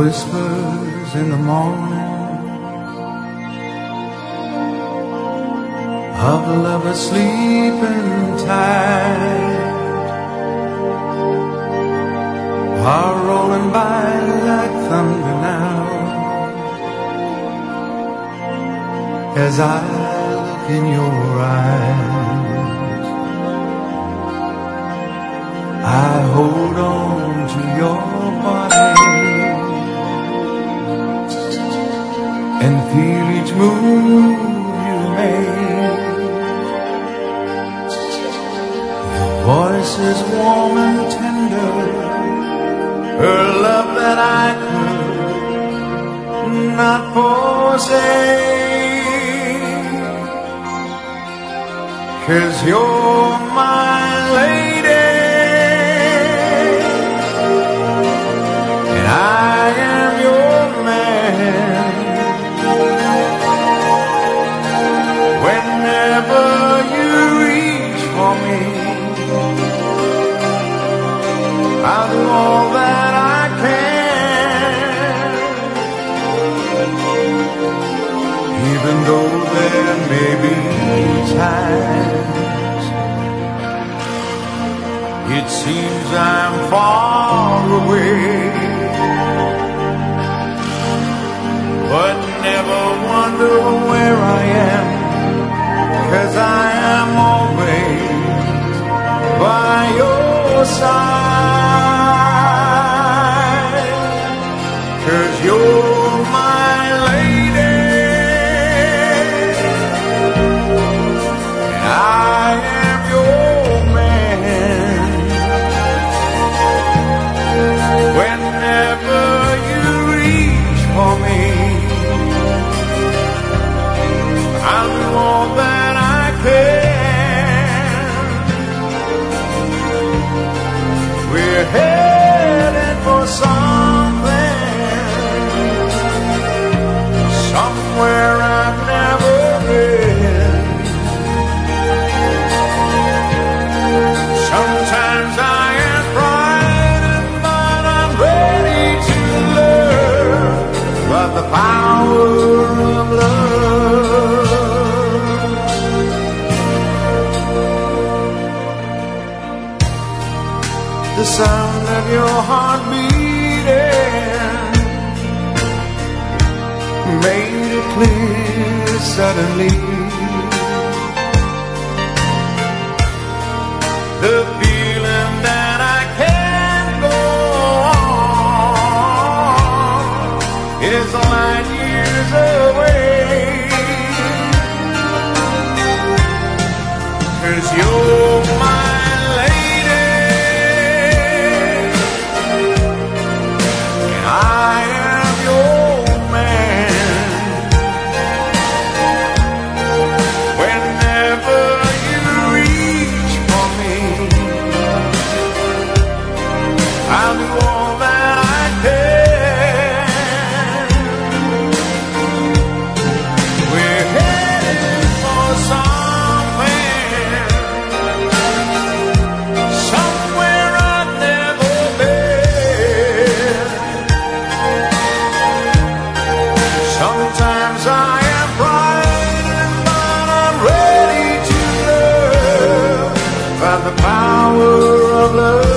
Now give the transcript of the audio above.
whispers in the morning of lovers sleeping tight are rolling by like thunder now as I look in your eyes. I hold on to your body and feel each move you make. Your voice is warm and tender, her love that I could not forsake. 'Cause you're my lady and I am your man. Whenever you reach for me, I'll do all that I can, even though there may be times it seems I'm far away. But never wonder where I am, 'cause I am always by your side. 'Cause you're my lady and I am your man. Whenever you reach for me, I'll do all that I can. We're headed for something, somewhere I've never been. Sometimes I am frightened, but I'm ready to learn about the power of love. The sound of your heart beating made it clear suddenly. The feeling that I can't go on is light years away. 'Cause you're my the power of love.